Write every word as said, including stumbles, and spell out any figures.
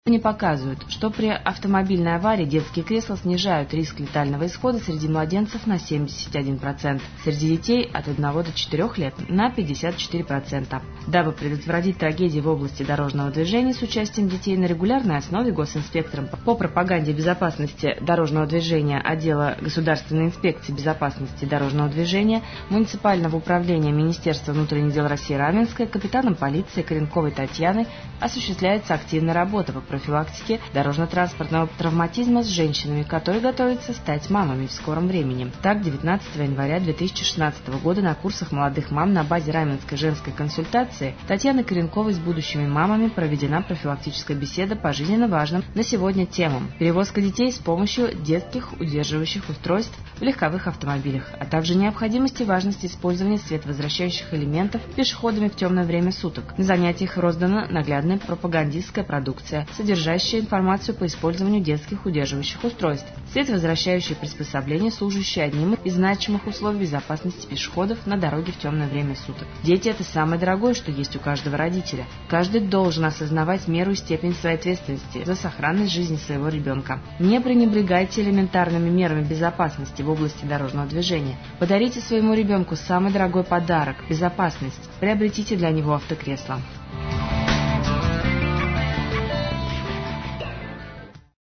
Не показывают, что при автомобильной аварии детские кресла снижают риск летального исхода среди младенцев на семьдесят один процент, среди детей от одного до четырёх лет на пятьдесят четыре процента. Дабы предотвратить трагедии в области дорожного движения с участием детей на регулярной основе, госинспектором по пропаганде безопасности дорожного движения отдела Государственной инспекции безопасности дорожного движения муниципального управления Министерства внутренних дел России Раменское капитаном полиции Коренковой Татьяной осуществляется активная работа по профилактике дорожно-транспортного травматизма с женщинами, которые готовятся стать мамами в скором времени. Так, девятнадцатого января две тысячи шестнадцатого года на курсах молодых мам на базе Раменской женской консультации Татьяны Коренковой с будущими мамами проведена профилактическая беседа по жизненно важным на сегодня темам: перевозка детей с помощью детских удерживающих устройств в легковых автомобилях, а также необходимости и важности использования световозвращающих элементов пешеходами в темное время суток. На занятиях роздана наглядная пропагандистская продукция, содержащая информацию по использованию детских удерживающих устройств, световозвращающие приспособления, служащие одним из значимых условий безопасности пешеходов на дороге в темное время суток. Дети – это самое дорогое, что есть у каждого родителя. Каждый должен осознавать меру и степень своей ответственности за сохранность жизни своего ребенка. Не пренебрегайте элементарными мерами безопасности в области дорожного движения. Подарите своему ребенку самый дорогой подарок – безопасность. Приобретите для него автокресло.